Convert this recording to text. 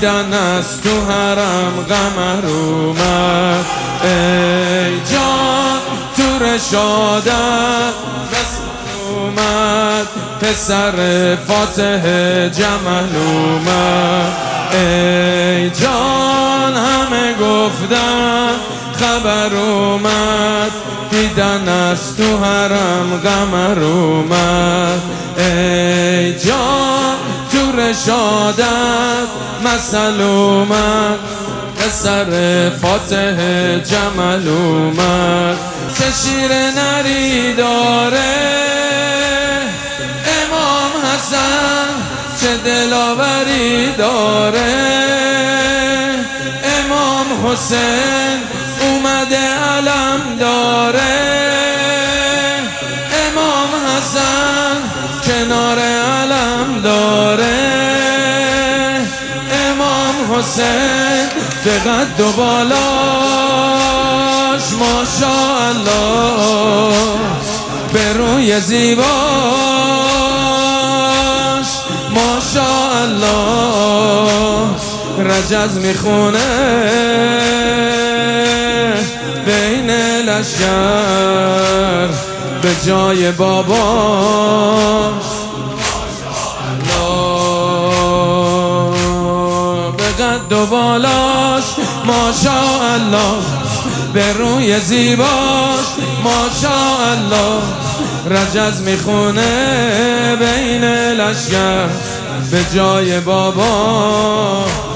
دیدن از تو حرم قمر اومد. ای جان تو رشادت اومد، پسر فاتح جمل اومد. ای جان همه گفتن خبر اومد، دیدن از تو حرم قمر اومد. ای جان تو رشادت مثل اومد، پسر فاتح جمل اومد. چه شیر نری داره امام حسن، چه دلاوری داره امام حسین، اومده علم داره امام حسن، کنار علم داره امام حسین. به قد و بالاش ماشاءالله، به روی زیباش ماشاءالله، رجز میخونه بین لشکر به جای باباش قد و بالاش ماشاءالله، به روی زیباش ماشاءالله، رجز میخونه بین لشکر به جای بابا.